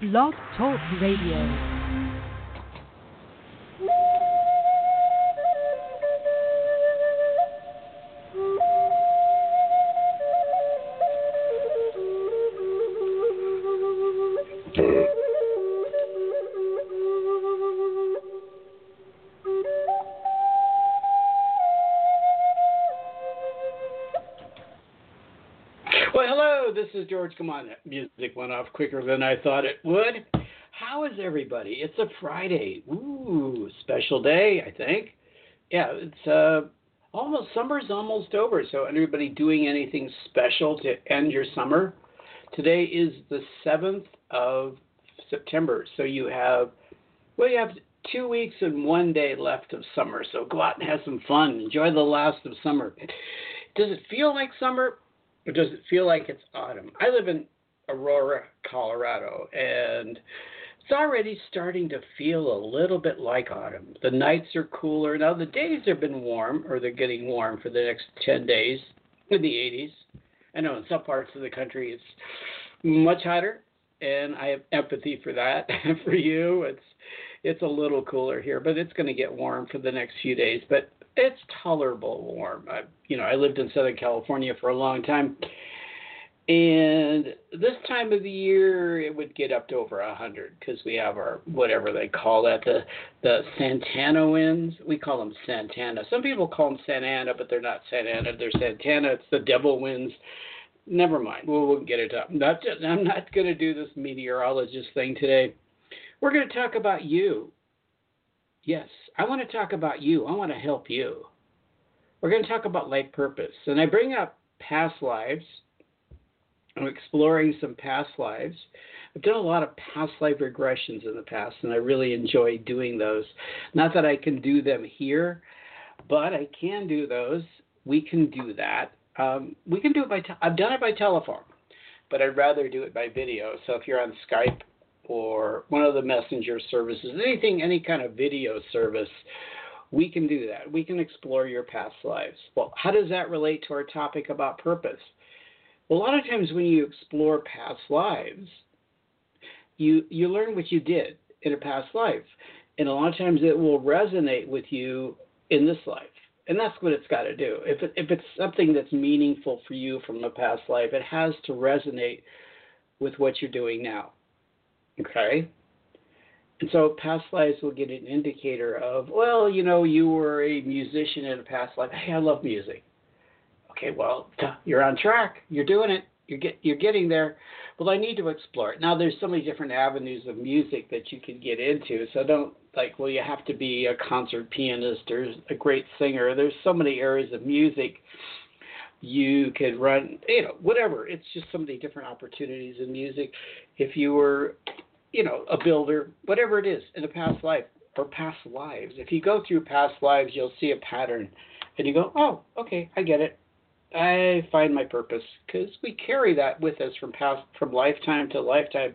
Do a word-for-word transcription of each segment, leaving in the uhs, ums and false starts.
Blog Talk Radio. Well, hello, this is George. Come on, that music went off quicker than I thought it would. How is everybody? It's a Friday. Ooh, special day, I think. Yeah, it's uh, almost, summer's almost over, so anybody doing anything special to end your summer? Today is the seventh of September, so you have, well, you have two weeks and one day left of summer, so go out and have some fun. Enjoy the last of summer. Does it feel like summer? Or does it feel like it's autumn? I live in Aurora, Colorado, and it's already starting to feel a little bit like autumn. The nights are cooler. Now, the days have been warm, or they're getting warm for the next ten days in the eighties. I know in some parts of the country it's much hotter, and I have empathy for that. For you, it's it's a little cooler here, but it's going to get warm for the next few days. But it's tolerable warm. I, you know, I lived in Southern California for a long time, and this time of the year it would get up to over a hundred because we have our whatever they call that, the the Santana winds. We call them Santana. Some people call them Santa Ana, but they're not Santa Ana. They're Santana. It's the devil winds. Never mind. We'll, we'll get it up. Not just, I'm not going to do this meteorologist thing today. We're going to talk about you. Yes, I want to talk about you. I want to help you. We're going to talk about life purpose. And I bring up past lives. I'm exploring some past lives. I've done a lot of past life regressions in the past, and I really enjoy doing those. Not that I can do them here, but I can do those. We can do that. Um, we can do it by, te- I've done it by telephone, but I'd rather do it by video. So if you're on Skype, or one of the messenger services, anything, any kind of video service, we can do that. We can explore your past lives. Well, how does that relate to our topic about purpose? Well, a lot of times when you explore past lives, you you learn what you did in a past life. And a lot of times it will resonate with you in this life. And that's what it's got to do. If it, if it's something that's meaningful for you from a past life, it has to resonate with what you're doing now. Okay? And so past lives will get an indicator of, well, you know, you were a musician in a past life. Hey, I love music. Okay, well, you're on track. You're doing it. You're, get, you're getting there. Well, I need to explore it. Now, there's so many different avenues of music that you can get into. So don't, like, well, you have to be a concert pianist or a great singer. There's so many areas of music you could run, you know, whatever. It's just so many different opportunities in music. If you were, you know, a builder, whatever it is in a past life or past lives, if you go through past lives, you'll see a pattern and you go, oh, okay, I get it. I find my purpose, because we carry that with us from past, from lifetime to lifetime,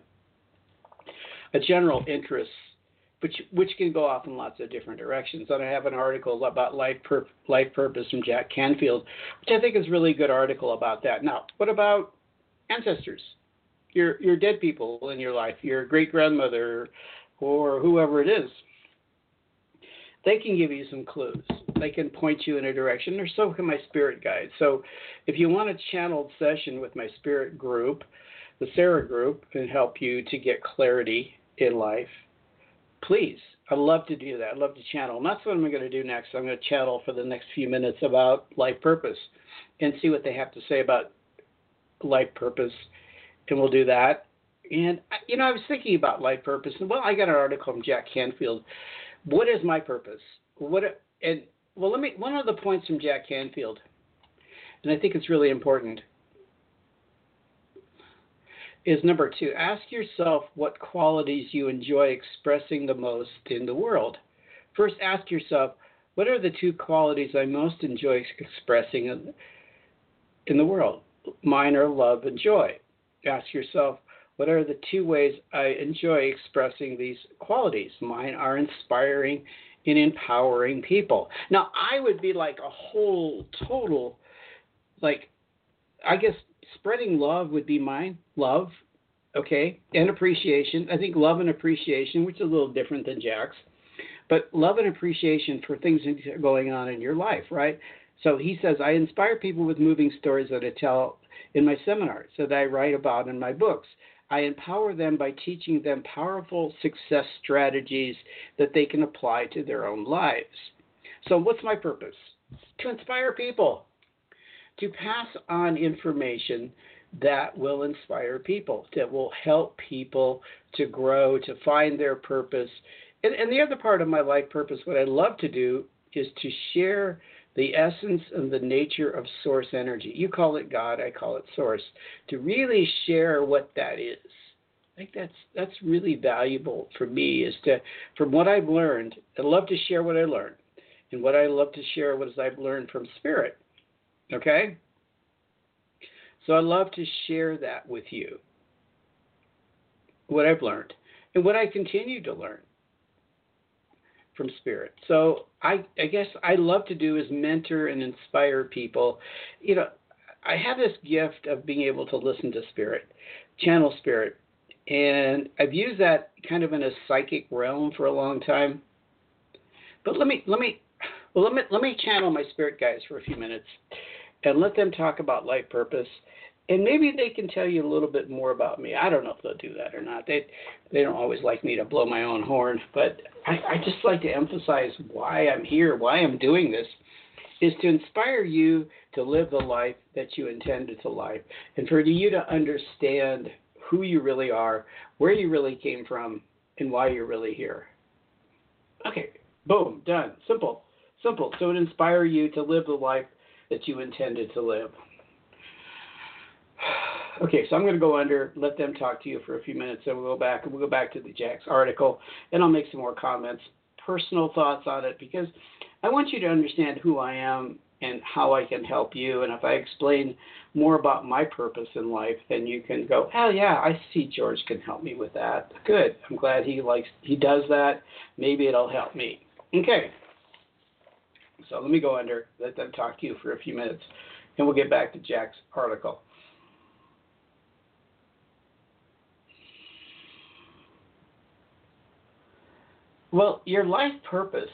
a general interest, which which can go off in lots of different directions. And I have an article about life pur- life purpose from Jack Canfield, which I think is a really good article about that. Now, what about ancestors? Your your dead people in your life, your great grandmother, or whoever it is. They can give you some clues. They can point you in a direction, or so can my spirit guides. So if you want a channeled session with my spirit group, the Sarah group can help you to get clarity in life. Please, I'd love to do that. I'd love to channel. And that's what I'm going to do next. I'm going to channel for the next few minutes about life purpose and see what they have to say about life purpose. And we'll do that. And, you know, I was thinking about life purpose. And, well, I got an article from Jack Canfield. What is my purpose? What? And, well, let me, one of the points from Jack Canfield, and I think it's really important, is number two, ask yourself what qualities you enjoy expressing the most in the world. First, ask yourself, what are the two qualities I most enjoy expressing in, in the world? Mine are love and joy. Ask yourself, what are the two ways I enjoy expressing these qualities? Mine are inspiring and empowering people. Now, I would be like a whole total, like, I guess spreading love would be mine. Love, okay, and appreciation. I think love and appreciation, which is a little different than Jack's, but love and appreciation for things that are going on in your life, right? So he says, I inspire people with moving stories that I tell in my seminars, that I write about in my books. I empower them by teaching them powerful success strategies that they can apply to their own lives. So what's my purpose? To inspire people, to pass on information that will inspire people, that will help people to grow, to find their purpose. And, and the other part of my life purpose, what I love to do, is to share the essence and the nature of source energy. You call it God, I call it source. To really share what that is. I think that's that's really valuable for me, is to, from what I've learned, I love to share what I learned. And what I love to share what I've learned from Spirit. Okay? So I love to share that with you, what I've learned, and what I continue to learn from Spirit. So I, I guess I love to do is mentor and inspire people. You know, I have this gift of being able to listen to Spirit, channel Spirit, and I've used that kind of in a psychic realm for a long time. But let me let me well let me let me channel my spirit guides for a few minutes and let them talk about life purpose. And maybe they can tell you a little bit more about me. I don't know if they'll do that or not. They they don't always like me to blow my own horn, but I, I just like to emphasize why I'm here, why I'm doing this, is to inspire you to live the life that you intended to live, and for you to understand who you really are, where you really came from, and why you're really here. Okay, boom, done. Simple, simple. So it inspire you to live the life that you intended to live. Okay, so I'm going to go under, let them talk to you for a few minutes, and we'll go back, and we'll go back to the Jack's article, and I'll make some more comments, personal thoughts on it, because I want you to understand who I am and how I can help you. And if I explain more about my purpose in life, then you can go, hell yeah, I see George can help me with that. Good. I'm glad he likes, he does that. Maybe it'll help me. Okay. So let me go under, let them talk to you for a few minutes, and we'll get back to Jack's article. Well, your life purpose,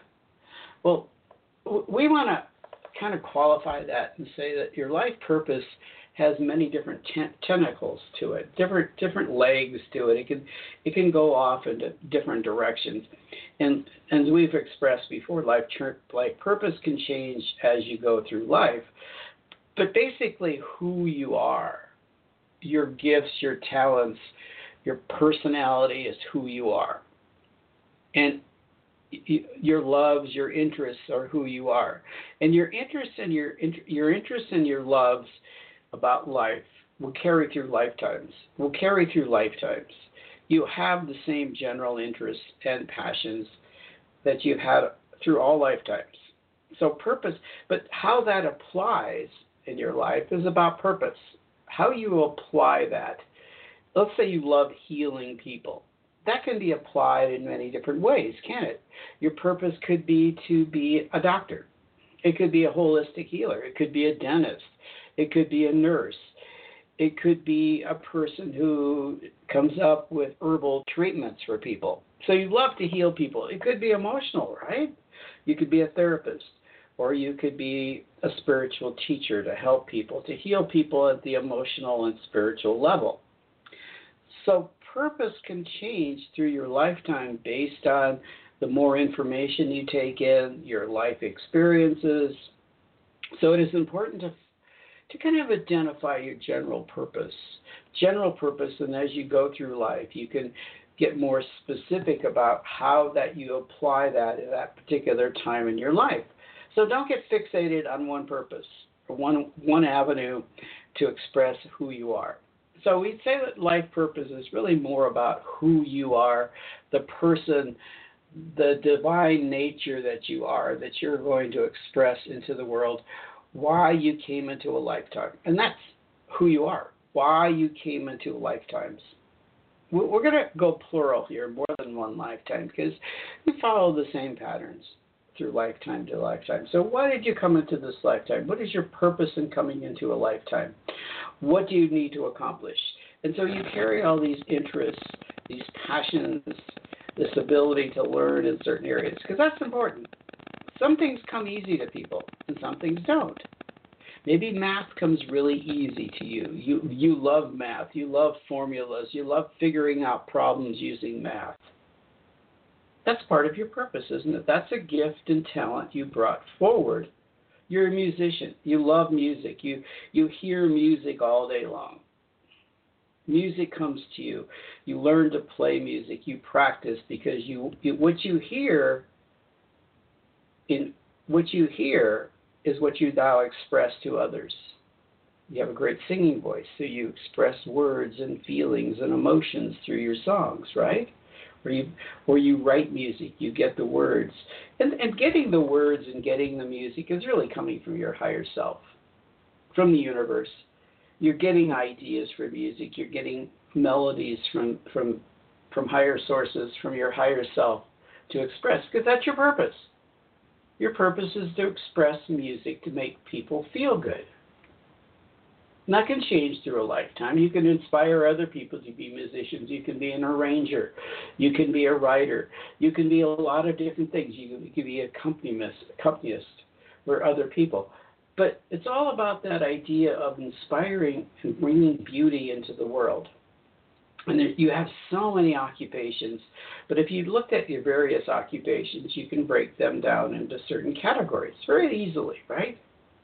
well, we want to kind of qualify that and say that your life purpose has many different ten- tentacles to it, different different legs to it. It can it can go off into different directions, and as we've expressed before, life life purpose can change as you go through life. But basically, who you are, your gifts, your talents, your personality is who you are. And your loves, your interests are who you are. And your interests and your your interests and your loves about life will carry through lifetimes. Will carry through lifetimes. You have the same general interests and passions that you've had through all lifetimes. So purpose, but how that applies in your life is about purpose. How you apply that. Let's say you love healing people. That can be applied in many different ways, can it? Your purpose could be to be a doctor. It could be a holistic healer. It could be a dentist. It could be a nurse. It could be a person who comes up with herbal treatments for people. So you love to heal people. It could be emotional, right? You could be a therapist, or you could be a spiritual teacher to help people, to heal people at the emotional and spiritual level. So purpose can change through your lifetime based on the more information you take in, your life experiences. So it is important to to kind of identify your general purpose. General purpose, and as you go through life, you can get more specific about how that you apply that at that particular time in your life. So don't get fixated on one purpose or one one avenue to express who you are. So we'd say that life purpose is really more about who you are, the person, the divine nature that you are, that you're going to express into the world, why you came into a lifetime. And that's who you are, why you came into lifetimes. We're going to go plural here, more than one lifetime, because we follow the same patterns through lifetime to lifetime. So why did you come into this lifetime? What is your purpose in coming into a lifetime? What do you need to accomplish? And so you carry all these interests, these passions, this ability to learn in certain areas, because that's important. Some things come easy to people, and some things don't. Maybe math comes really easy to you. You you love math. You love formulas. You love figuring out problems using math. That's part of your purpose, isn't it? That's a gift and talent you brought forward. You're a musician. You love music. You you hear music all day long. Music comes to you. You learn to play music. You practice because you, you what you hear in what you hear is what you now express to others. You have a great singing voice, so you express words and feelings and emotions through your songs, right? Or you or you write music, you get the words. And and getting the words and getting the music is really coming from your higher self, from the universe. You're getting ideas for music, you're getting melodies from from from higher sources, from your higher self to express, because that's your purpose. Your purpose is to express music to make people feel good. And that can change through a lifetime. You can inspire other people to be musicians. You can be an arranger. You can be a writer. You can be a lot of different things. You can, you can be an accompanist, accompanist for other people. But it's all about that idea of inspiring and bringing beauty into the world. And there, you have so many occupations, but if you looked at your various occupations, you can break them down into certain categories very easily, right?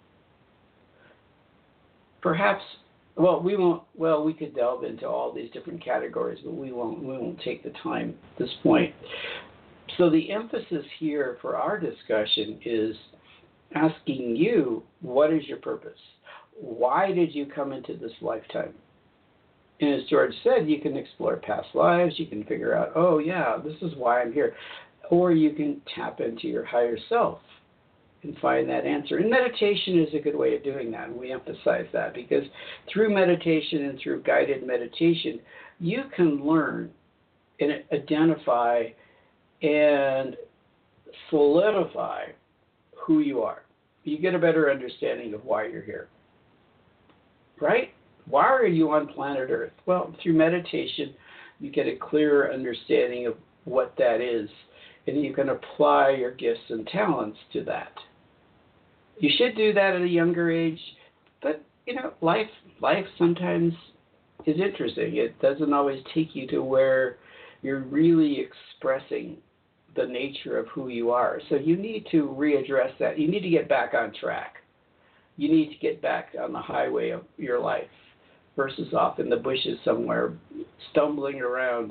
Perhaps, well, we won't. Well, we could delve into all these different categories, but we won't. We won't take the time at this point. So the emphasis here for our discussion is asking you, what is your purpose? Why did you come into this lifetime? And as George said, you can explore past lives. You can figure out, oh, yeah, this is why I'm here. Or you can tap into your higher self and find that answer. And meditation is a good way of doing that. And we emphasize that because through meditation and through guided meditation, you can learn and identify and solidify who you are. You get a better understanding of why you're here. Right? Why are you on planet Earth? Well, through meditation, you get a clearer understanding of what that is, and you can apply your gifts and talents to that. You should do that at a younger age, but, you know, life life sometimes is interesting. It doesn't always take you to where you're really expressing the nature of who you are. So you need to readdress that. You need to get back on track. You need to get back on the highway of your life versus off in the bushes somewhere, stumbling around.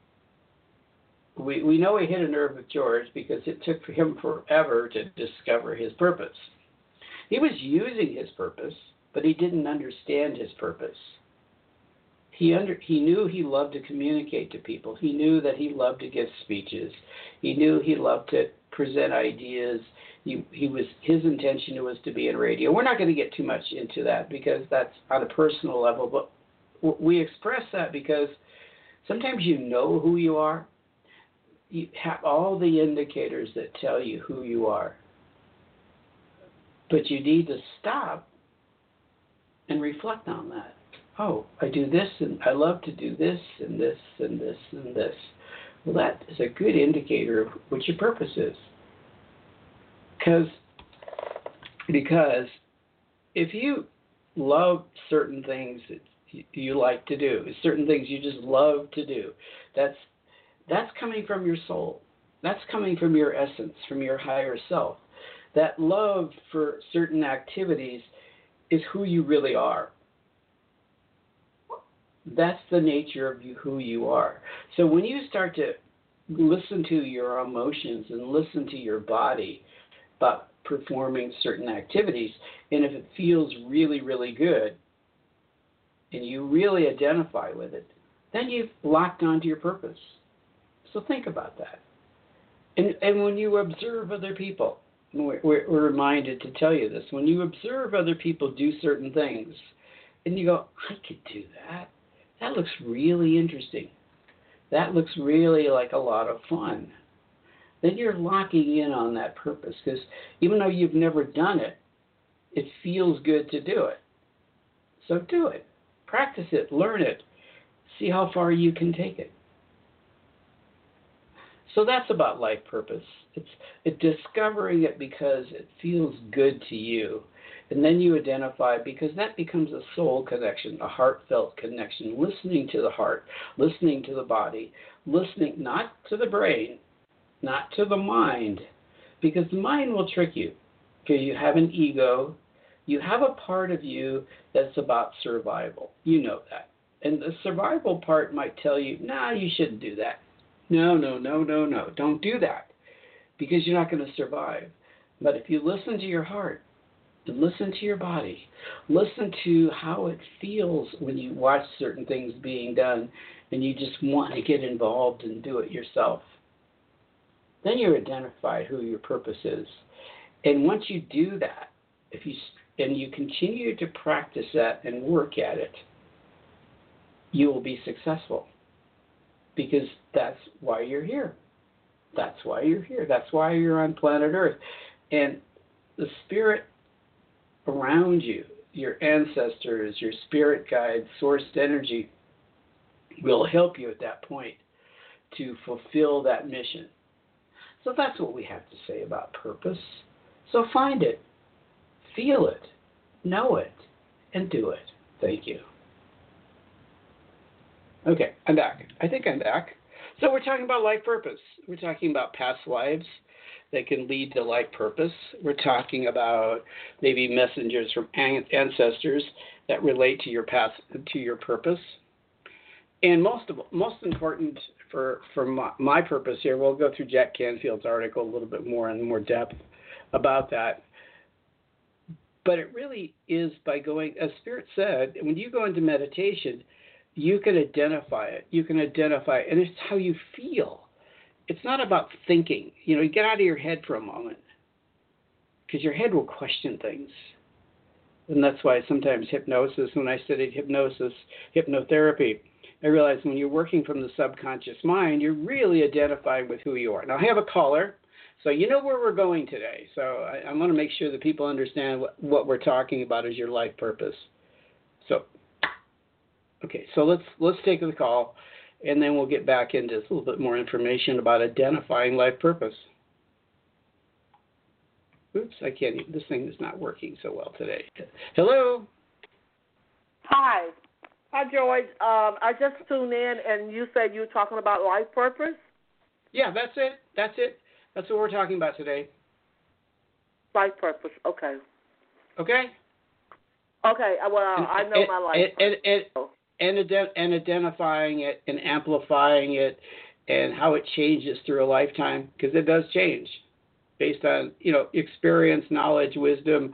We we know he hit a nerve with George because it took for him forever to discover his purpose. He was using his purpose, but he didn't understand his purpose. He under he knew he loved to communicate to people. He knew that he loved to give speeches. He knew he loved to present ideas. He he was his intention was to be in radio. We're not going to get too much into that because that's on a personal level, but we express that because sometimes you know who you are. You have all the indicators that tell you who you are. But you need to stop and reflect on that. Oh, I do this, and I love to do this, and this, and this, and this. Well, that is a good indicator of what your purpose is. Because, because if you love certain things that you like to do, certain things you just love to do, that's that's coming from your soul. That's coming from your essence, from your higher self. That love for certain activities is who you really are. That's the nature of you, who you are. So when you start to listen to your emotions and listen to your body about performing certain activities, and if it feels really, really good, and you really identify with it, then you've locked onto your purpose. So think about that. And and when you observe other people, we're, we're reminded to tell you this, when you observe other people do certain things, and you go, I could do that. That looks really interesting. That looks really like a lot of fun. Then you're locking in on that purpose because even though you've never done it, it feels good to do it. So do it. Practice it. Learn it. See how far you can take it. So that's about life purpose. It's, it's discovering it because it feels good to you. And then you identify, because that becomes a soul connection, a heartfelt connection, listening to the heart, listening to the body, listening not to the brain, not to the mind, because the mind will trick you, because you have an ego. You have a part of you that's about survival. You know that. And the survival part might tell you, nah, you shouldn't do that. No, no, no, no, no. Don't do that, because you're not going to survive. But if you listen to your heart, and listen to your body, listen to how it feels when you watch certain things being done and you just want to get involved and do it yourself, then you identify who your purpose is. And once you do that, if you and you continue to practice that and work at it, you will be successful, because that's why you're here. That's why you're here. That's why you're on planet Earth. And the spirit around you, your ancestors, your spirit guides, sourced energy, will help you at that point to fulfill that mission. So that's what we have to say about purpose. So find it, feel it, know it, and do it. Thank you. Okay, I'm back. I think I'm back. So we're talking about life purpose. We're talking about past lives that can lead to life purpose. We're talking about maybe messengers from ancestors that relate to your past, to your purpose. And most of most important for for my, my purpose here, we'll go through Jack Canfield's article a little bit more in more depth about that. But it really is by going, as Spirit said, when you go into meditation, you can identify it. You can identify it, and it's how you feel. It's not about thinking. You know, you get out of your head for a moment, because your head will question things. And that's why sometimes hypnosis, when I studied hypnosis, hypnotherapy, I realized when you're working from the subconscious mind, you're really identifying with who you are. Now, I have a caller, so you know where we're going today. So I, I want to make sure that people understand what, what we're talking about is your life purpose. So, okay, so let's let's take the call. And then we'll get back into a little bit more information about identifying life purpose. Oops, I can't even, this thing is not working so well today. Hello? Hi. Hi, George. Um, I just tuned in, and you said you were talking about life purpose? Yeah, that's it. That's it. That's what we're talking about today. Life purpose, okay. Okay? Okay, well, and, I know and, my life and, purpose. And, and, And, ident- and identifying it and amplifying it and how it changes through a lifetime, because it does change based on, you know, experience, knowledge, wisdom,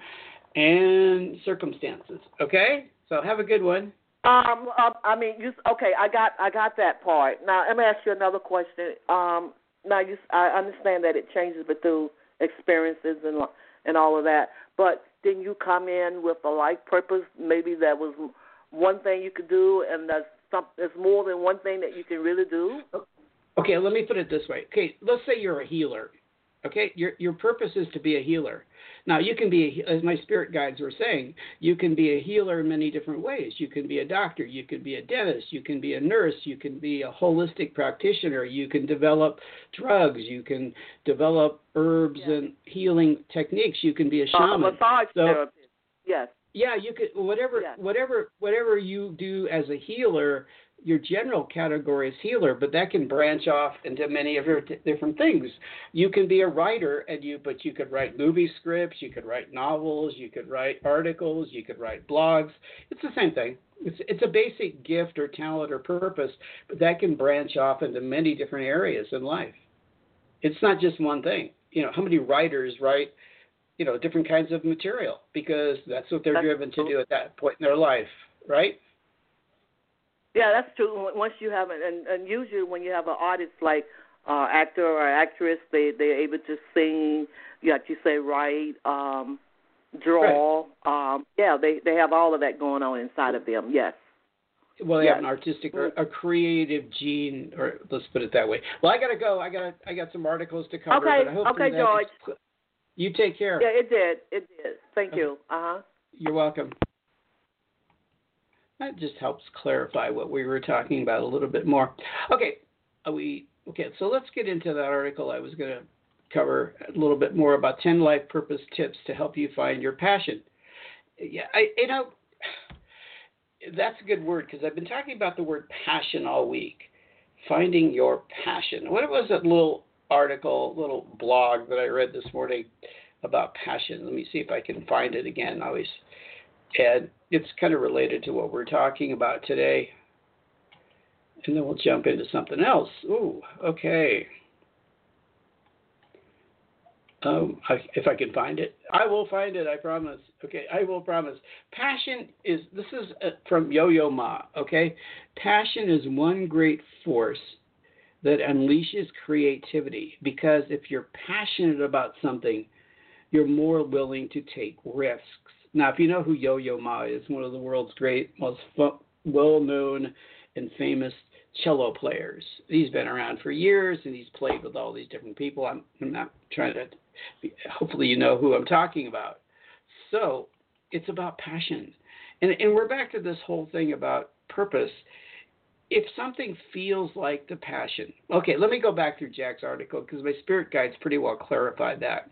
and circumstances. Okay? So have a good one. Um, um I mean, you okay? I got, I got that part. Now let me ask you another question. Um, now you, I understand that it changes, but through experiences and and all of that. But didn't you come in with a life purpose? Maybe that was one thing you could do, and there's, some, there's more than one thing that you can really do? Okay, let me put it this way. Okay, let's say you're a healer. Okay, your your purpose is to be a healer. Now, you can be, as my spirit guides were saying, you can be a healer in many different ways. You can be a doctor, you can be a dentist, you can be a nurse, you can be a holistic practitioner, you can develop drugs, you can develop herbs yeah. and healing techniques, you can be a shaman. Uh, massage so, therapist, yes. Yeah, you could whatever yes. whatever whatever you do as a healer, your general category is healer, but that can branch off into many of your t- different things. You can be a writer, and you but you could write movie scripts, you could write novels, you could write articles, you could write blogs. It's the same thing. It's it's a basic gift or talent or purpose, but that can branch off into many different areas in life. It's not just one thing. You know, how many writers write, you know, different kinds of material, because that's what they're that's driven true. to do at that point in their life, right? Yeah, that's true. Once you have it, and, and usually when you have an artist like uh, actor or actress, they they're able to sing, like you say, write, um, draw. Right. Um, yeah, they they have all of that going on inside of them. Yes. Well, they yes. have an artistic or a creative gene, or let's put it that way. Well, I gotta go. I got I got some articles to cover. Okay. But I hope okay, George. Is, you take care. Yeah, it did. It did. Thank okay. you. Uh huh. You're welcome. that just helps clarify what we were talking about a little bit more. Okay, are we okay? So let's get into that article. I was going to cover a little bit more about ten life purpose tips to help you find your passion. Yeah, I you know that's a good word because I've been talking about the word passion all week. Finding your passion. What was that little article, little blog that I read this morning about passion? Let me see if I can find it again. I always, and it's kind of related to what we're talking about today. And then we'll jump into something else. Ooh, okay. Um, I, if I can find it, I will find it. I promise. Okay, I will promise. Passion is. This is uh, from Yo-Yo Ma. Okay, passion is one great force that unleashes creativity. Because if you're passionate about something, you're more willing to take risks. Now, if you know who Yo-Yo Ma is, one of the world's great, most fu- well-known and famous cello players. He's been around for years, and he's played with all these different people. I'm, I'm not trying to. Hopefully, you know who I'm talking about. So it's about passion, and and we're back to this whole thing about purpose. If something feels like the passion, okay, let me go back through Jack's article because my spirit guides pretty well clarified that.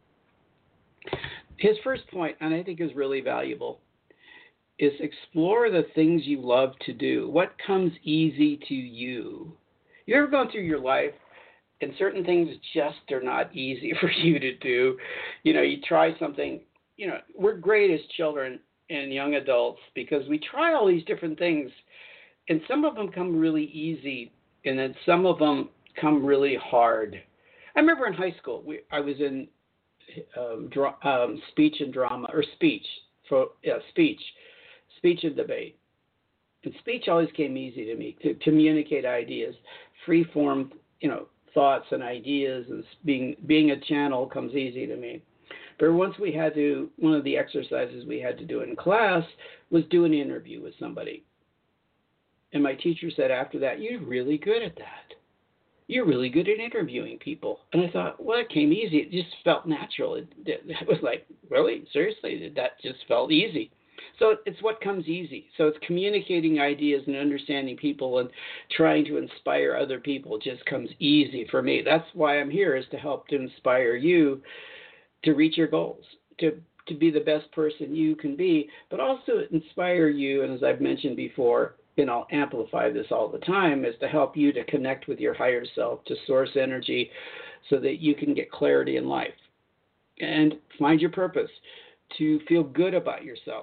His first point, and I think is really valuable, is explore the things you love to do. What comes easy to you? You ever gone through your life and certain things just are not easy for you to do? You know, you try something, you know, we're great as children and young adults because we try all these different things, and some of them come really easy, and then some of them come really hard. I remember in high school, we, I was in um, dra- um, speech and drama, or speech, for yeah, speech, speech and debate. And speech always came easy to me, to communicate ideas, free form, you know, thoughts and ideas, and being being a channel comes easy to me. But once we had to, one of the exercises we had to do in class was do an interview with somebody. And my teacher said after that, "You're really good at that. You're really good at interviewing people." And I thought, well, it came easy. It just felt natural. It, it, it was like, really? Seriously? That just felt easy. So it's what comes easy. So it's communicating ideas and understanding people and trying to inspire other people just comes easy for me. That's why I'm here, is to help to inspire you to reach your goals, to, to be the best person you can be, but also inspire you, and as I've mentioned before, and I'll amplify this all the time, is to help you to connect with your higher self, to source energy so that you can get clarity in life and find your purpose, to feel good about yourself.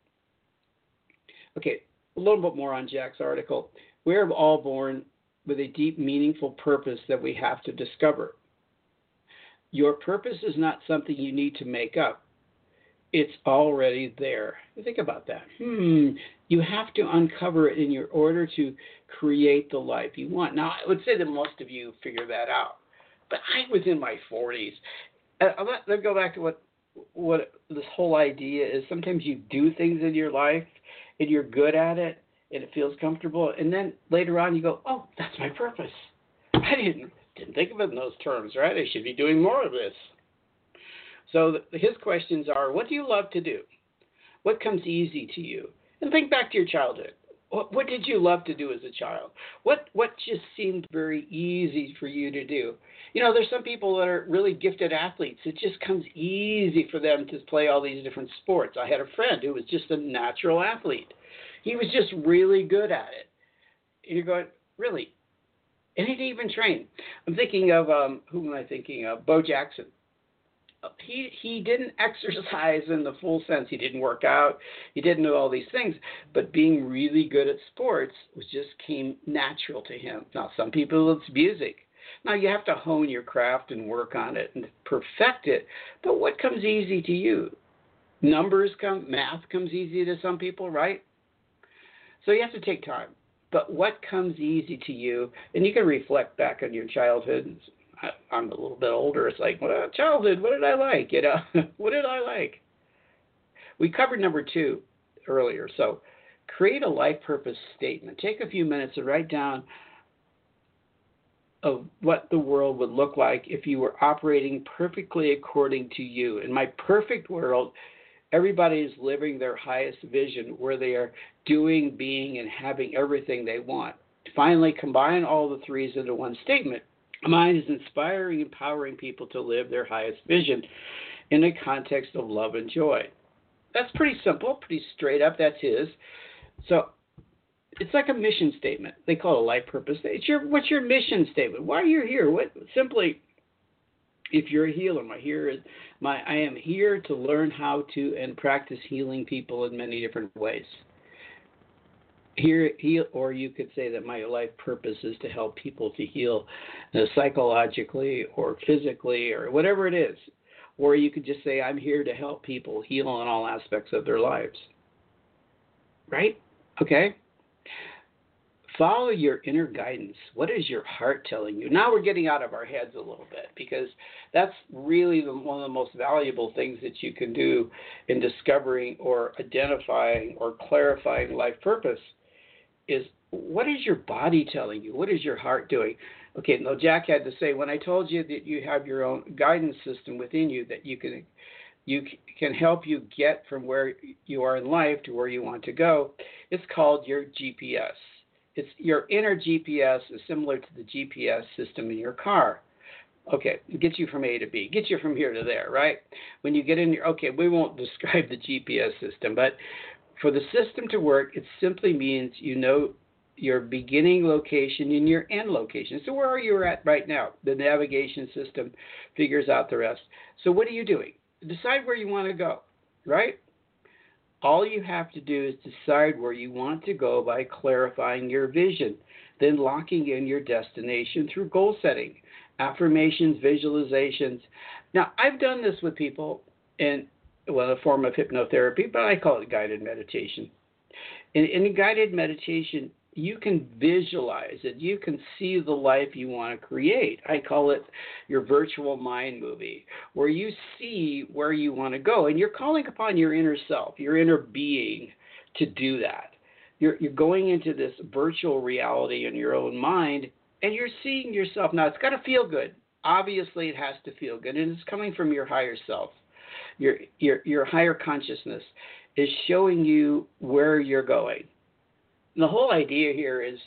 Okay, a little bit more on Jack's article. We're all born with a deep, meaningful purpose that we have to discover. Your purpose is not something you need to make up. It's already there. Think about that. Hmm. You have to uncover it in your order to create the life you want. Now, I would say that most of you figure that out. But I was in my forties. Uh, let, let's go back to what what this whole idea is. Sometimes you do things in your life and you're good at it and it feels comfortable. And then later on you go, oh, that's my purpose. I didn't, didn't think of it in those terms, right? I should be doing more of this. So the, his questions are, what do you love to do? What comes easy to you? And think back to your childhood. What, what did you love to do as a child? What what just seemed very easy for you to do? You know, there's some people that are really gifted athletes. It just comes easy for them to play all these different sports. I had a friend who was just a natural athlete. He was just really good at it. And you're going, really? And he didn't even train. I'm thinking of, um, who am I thinking of? Bo Jackson. He he didn't exercise in the full sense. He didn't work out. He didn't do all these things. But being really good at sports was just came natural to him. Now, some people, it's music. Now, you have to hone your craft and work on it and perfect it. But what comes easy to you? Numbers come, math comes easy to some people, right? So you have to take time. But what comes easy to you? And you can reflect back on your childhood. I'm a little bit older. It's like, well, childhood, what did I like? You know, what did I like? We covered number two earlier. So create a life purpose statement. Take a few minutes to write down of what the world would look like if you were operating perfectly according to you. In my perfect world, Everybody is living their highest vision where they are doing, being, and having everything they want. Finally, combine all the threes into one statement. Mine is inspiring, empowering people to live their highest vision in a context of love and joy. That's pretty simple, pretty straight up. That's his. So it's like a mission statement. They call it a life purpose. It's your, what's your mission statement? Why are you here? What simply, if you're a healer, my here is my I am here to learn how to and practice healing people in many different ways. Here, heal, or you could say that my life purpose is to help people to heal uh, psychologically or physically or whatever it is. Or you could just say, I'm here to help people heal in all aspects of their lives. Right? Okay? Follow your inner guidance. What is your heart telling you? Now we're getting out of our heads a little bit, because that's really the, one of the most valuable things that you can do in discovering or identifying or clarifying life purpose is, what is your body telling you? What is your heart doing? Okay, now Jack had to say, when I told you that you have your own guidance system within you that you can you can help you get from where you are in life to where you want to go, it's called your G P S. It's your inner G P S is similar to the G P S system in your car. Okay, it gets you from A to B, gets you from here to there, right? When you get in your, okay, we won't describe the G P S system, but for the system to work, it simply means you know your beginning location and your end location. So where are you at right now? The navigation system figures out the rest. So what are you doing? Decide where you want to go, right? All you have to do is decide where you want to go by clarifying your vision, then locking in your destination through goal setting, affirmations, visualizations. Now, I've done this with people in, well, a form of hypnotherapy, but I call it guided meditation. In, in guided meditation, you can visualize it. You can see the life you want to create. I call it your virtual mind movie, where you see where you want to go. And you're calling upon your inner self, your inner being, to do that. You're, you're going into this virtual reality in your own mind, and you're seeing yourself. Now, it's got to feel good. Obviously, it has to feel good, and it's coming from your higher self. Your, your, your higher consciousness is showing you where you're going. The whole idea here is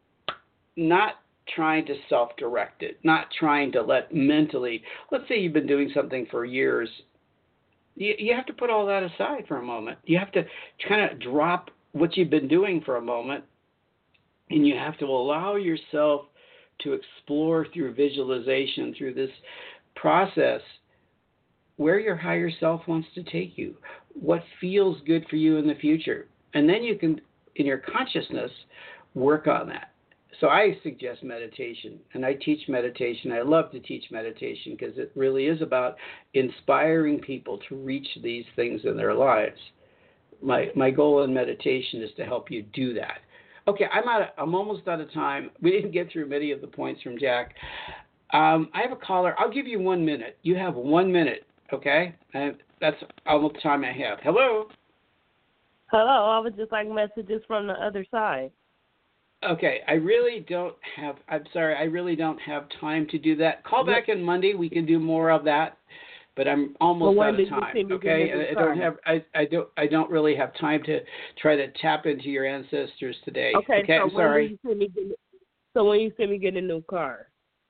not trying to self-direct it, not trying to let mentally, let's say you've been doing something for years, you, you have to put all that aside for a moment. You have to kind of drop what you've been doing for a moment, and you have to allow yourself to explore through visualization, through this process, where your higher self wants to take you, what feels good for you in the future. And then you can, in your consciousness, work on that. So I suggest meditation, and I teach meditation. I love to teach meditation because it really is about inspiring people to reach these things in their lives. My my goal in meditation is to help you do that. Okay, I'm out of, I'm almost out of time. We didn't get through many of the points from Jack. Um, I have a caller. I'll give you one minute. You have one minute, okay? And that's all the time I have. Hello? Hello, I would just like messages from the other side. Okay, I really don't have, I'm sorry, I really don't have time to do that. Call back on Monday, we can do more of that, but I'm almost well, out of time, okay? I, I don't have, I, I don't, I don't really have time to try to tap into your ancestors today. Okay, okay so I'm sorry. When you send me get, so when you send me get a new car?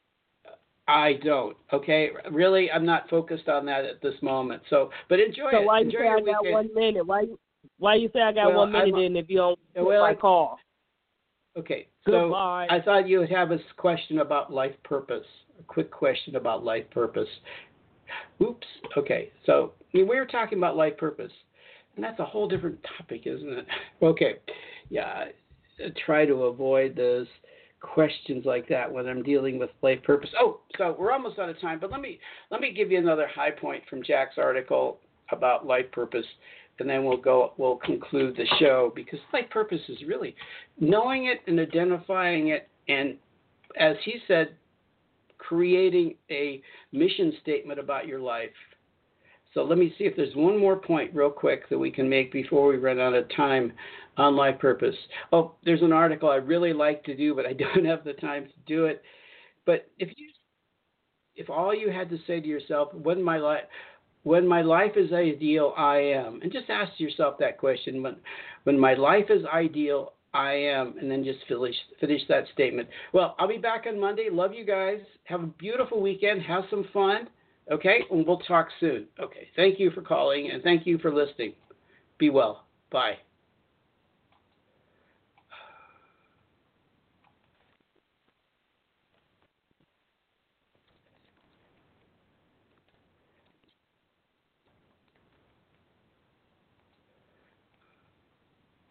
I don't, okay? Really, I'm not focused on that at this moment, so, but enjoy so it. why enjoy you say your I got weekend. one minute? Why you, why you say I got well, one minute I'm, in if you don't take well, my I, call? Okay, Goodbye. so I thought you would have a question about life purpose, a quick question about life purpose. Oops, okay, so we were talking about life purpose, and that's a whole different topic, isn't it? Okay, yeah, I try to avoid those questions like that when I'm dealing with life purpose. Oh, so we're almost out of time, but let me let me give you another high point from Jack's article about life purpose. And then we'll go. We'll conclude the show, because life purpose is really knowing it and identifying it, and as he said, creating a mission statement about your life. So let me see if there's one more point real quick that we can make before we run out of time on life purpose. Oh, there's an article I really like to do, but I don't have the time to do it. But if you, if all you had to say to yourself, "When my life," When my life is ideal, I am. And just ask yourself that question. When, when my life is ideal, I am. And then just finish, finish that statement. Well, I'll be back on Monday. Love you guys. Have a beautiful weekend. Have some fun. Okay? And we'll talk soon. Okay. Thank you for calling, and thank you for listening. Be well. Bye.